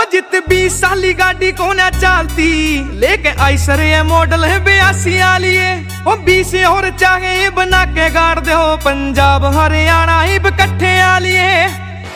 जित 20 साली गाड़ी को ना चलती, लेके आइसर ये मॉडल है 82 वाली है। ओ 20 और चाहे बना के गाड़ दो, पंजाब हरियाणा इब कट्ठे वाली है।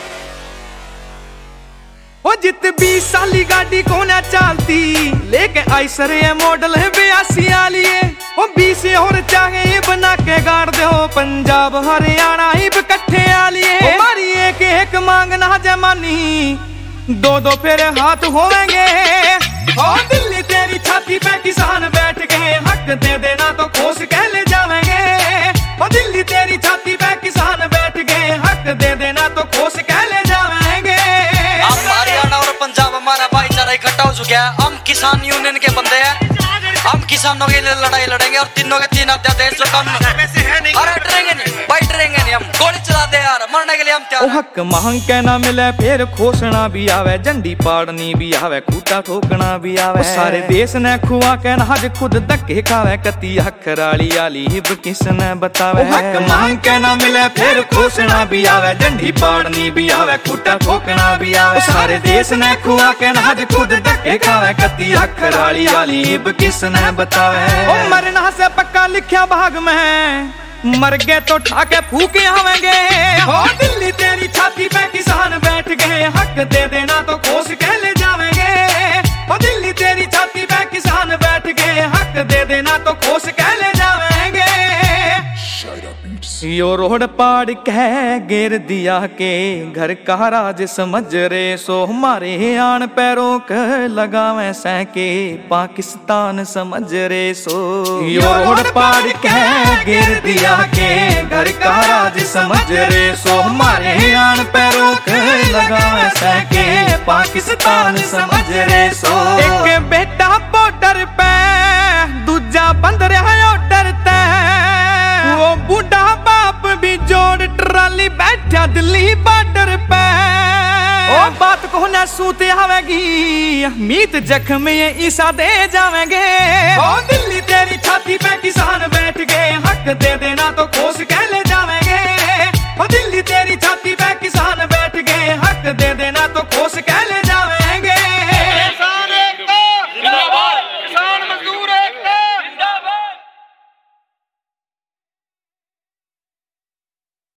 ओ जित 20 साली गाड़ी को ना चलती, लेके आइसर ये मॉडल है 82 वाली है। ओ 20 और चाहे बना के गाड़ दो, पंजाब हरियाणा इब कट्ठे वाली है। हमारी एक एक मांग ना जमानी, दो दो फिर हाथ होवेंगे। ओ दिल्ली तेरी छाती पे किसान बैठ गए, हक दे देना तो खोस कह ले जावेंगे। ओ दिल्ली तेरी छाती पे किसान बैठ गए, हक दे देना तो खोस कह ले जावेंगे। हम हरियाणा और पंजाब हमारा भाईचारा इकट्ठा हो चुका है। हम किसान यूनियन के बंदे हैं, हम किसानों के लिए लड़ाई लड़ेंगे और तीनों के तीन अध्यादेश जो कानून अरे डरेंगे नहीं भाई, डरेंगे नहीं, हम गोली चला दे यार, मरने के लिए हम तैयार। हक मांग के ना मिले फिर खोसना भी आवे, झंडी पाड़नी भी आवे, खूटा ठोकना भी आवे। सारे देश ने खुआ के नाज खुद धक्के खावे, कती हकराली आली हिब किसने बतावे। हक मांग के ना मिले फिर खोसना भी आवे, झंडी पाड़नी भी आवे, खूटा ठोकना भी आवे। सारे देश ने खुआ के नाज खुद धक्के खावे, कती हकराली आली हिब किसने बतावे। ओ मरना से पक्का लिखा भाग में, मर गए तो ठाके फूके आवेंगे। हो दिल्ली तेरी छाती पे किसान बैठ गए, हक दे देना तो खोस कह ले जावेंगे। हो दिल्ली तेरी छाती पे किसान बैठ गए, हक दे देना तो खोस कह ले जावेंगे। यो रोड पाड़ कह गिर दिया के, घर का राज समझ रे सो, हमारे आन पैरों क लगावे सैके, पाकिस्तान समझ रे सो। यो रोड पाड़ कह गिर दिया के, घर का राज समझ रे सो, हमारे आन पैरों क लगावे सैके, पाकिस्तान समझ रे सो। एक बेटा बॉर्डर पे, दूजा बंद रहा ऑर्डर ते, वो बूढ़ा बाप भी जोड़ ट्राली बैठा दिल्ली बॉर्डर पे। ओ बात को ना सूते आवेगी, मीत जख्म ये ईसा दे जावेंगे। ओ दिल्ली तेरी छाती पे किसान बैठ गए, हक दे देना तो खोस